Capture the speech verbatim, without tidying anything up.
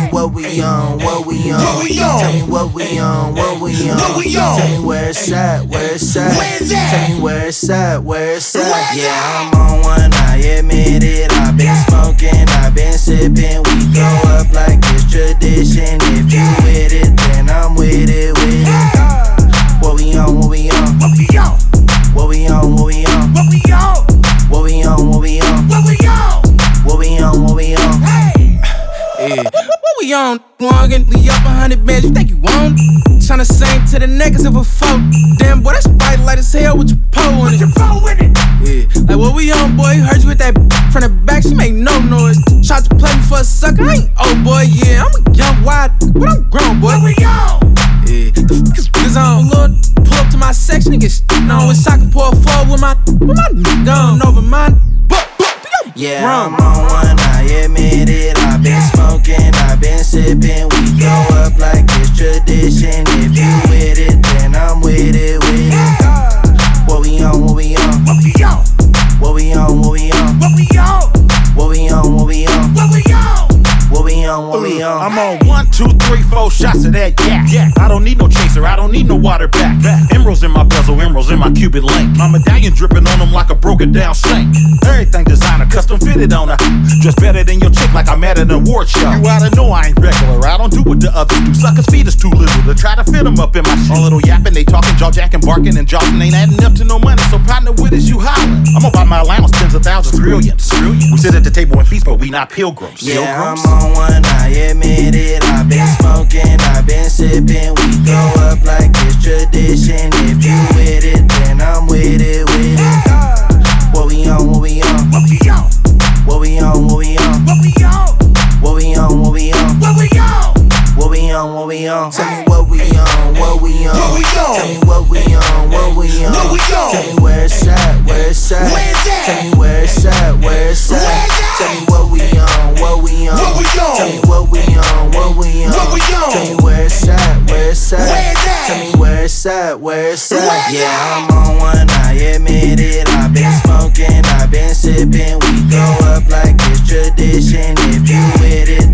what we on, what we on. What we on? Tell me what we on, what we on. What we on? Tell me where it's at, where it's at. Where's that? Tell me where it's at, where it's at. Where's Yeah, that? I'm on one, I admit it. I've been smoking, I've been sipping. We go up like it's tradition. If you with it, then I'm with it, with it. What we on, what we on, What we on? what we on, what we on, What we on? what we on, what we on, What we on? what we on, what we on. Hey! Yeah. What we on? Morgan, we up a hundred bands, you think you won? Tryna sing to the niggas of a foe. Damn, boy, that's bright light as hell with your pole in Put it. your phone with it. Yeah. Like, what we on, boy? Heard you with that from the back, she make no noise. Tried to play me for a sucker, I ain't old boy, yeah. I'm a young wide, but I'm grown, boy. What we on? Yeah. The f is niggas on, Lord. Pull up to my section and get shit on. Wish I could pour forward with my, with my nigga gone over mine. But, but, Yeah, I'm on one, I admit it. I've been smoking, I've been sipping. We go up like it's tradition. If you with it, then I'm with it, with it. What we on, what we on, What we on? what we on, what we on, What we on? what we on, what we on, What we on? what we on, what we on. I'm on one, two, three, four shots of that yak. Yeah. I don't need no chaser, I don't need no water back. back. Emeralds in my bezel, emeralds in my Cuban link. My medallion dripping on them like a broken down sink. Everything designer, custom fitted on her. Dress better than your chick like I'm at an award show. You oughta know I ain't regular, I don't do what the others do. Suckers' feet is too little to try to fit them up in my shit. All little yapping, they talking, jaw jacking, barking, and jawing ain't adding up to no money. So partner with us, you hollering. I'm about my allowance, tens of thousands, trillions. We sit at the table and feast, but we not pilgrims. Yeah, Pilgrims? I'm on one, I admit it. I've been smoking, I've been sipping. We go up like it's tradition. If you with it, then I'm with it, with it. What we on, what we on, What we on? what we on, what we on, What we on? what we on, what we on, What we on? what we on, what we on. Tell me what we on, what we on. What we on? Tell me what we on, what we on. What we on? Tell me where it's at, where it's at. Where's that? Tell me where it's at, where it's Where's at. that? Tell me what we on, what we on. What we on? Tell me what we on, what we on. What we on? Tell me where it's at, where it's at. Where's that? Tell me where it's at, where it's at. Where's Yeah, that? I'm on one, I admit it. I've been smoking, I've been sipping. We go up like it's tradition. If you with it,